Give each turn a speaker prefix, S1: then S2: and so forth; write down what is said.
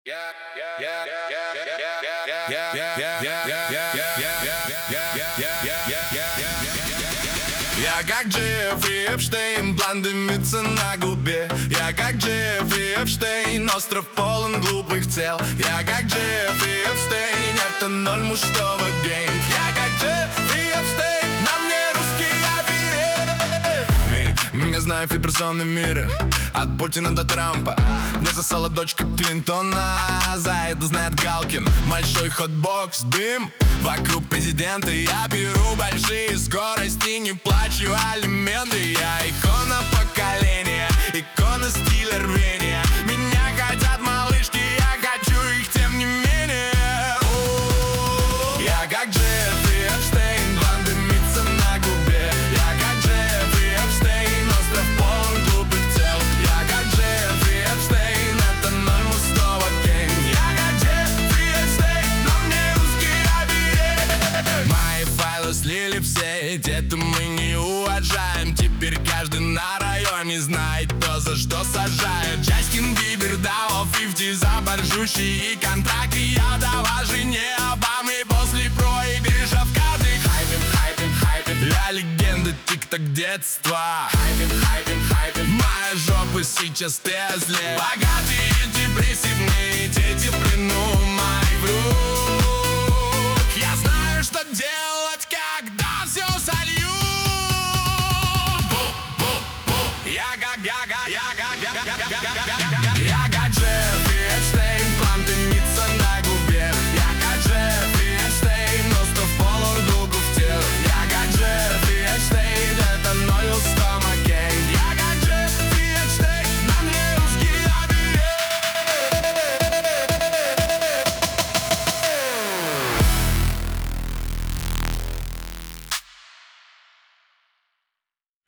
S1: Я как Джеффри Эпштейн, план дымится на губе. Я как Джеффри Эпштейн, остров полон глупых тел. Я как Джеффри Эпштейн, это ноль мужского гейм. Я как Джеффри Эпштейн, на мне русский офигеть. Меня знают все персоны мира, от Путина до Трампа. Мне засала дочка Клинтона, за это знает Галкин. Большой хотбокс, дым, вокруг президента. Я беру большие скорости, не плачу алименты. Я икона поколения, икона стиля рвения. Меня хотят малышки, я хочу их тем не менее. Я как Джеффри Эпштейн, план дымится на губе. Я как Джеффри Эпштейн, остров полон глупых тел. Я как Джеффри Эпштейн, это ноль мужского гейм. Я как Джеффри Эпштейн, но мне русский офигеть. Мои файлы слили в сеть, это мы не уважаем. Теперь каждый на районе знает, кто за что сажает. Джастин Бибер дал 50 за большущие контракты. Я дала жене Обамы после проигрыша в карты. Хайпим, я легенда тик-ток детства. Хайпим, моя жопа сейчас Тесле. Богатые депрессии